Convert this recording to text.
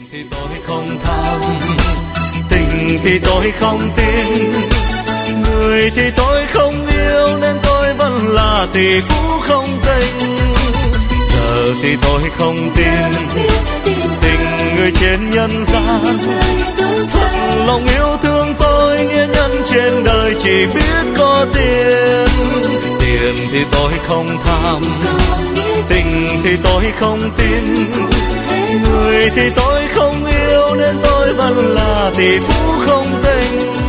thì tôi không tham, tình thì tôi không tin, người thì tôi không yêu nên tôi vẫn là tỷ phú không tình. Giờ thì tôi không tin tình người trên nhân gian, thật lòng yêu thương tôi nghĩa nhân trên đời chỉ biết có tiền. Tiền thì tôi không tham, tình thì tôi không tin, người thì tôi không yêu nên tôi vẫn là tỷ phú không tình.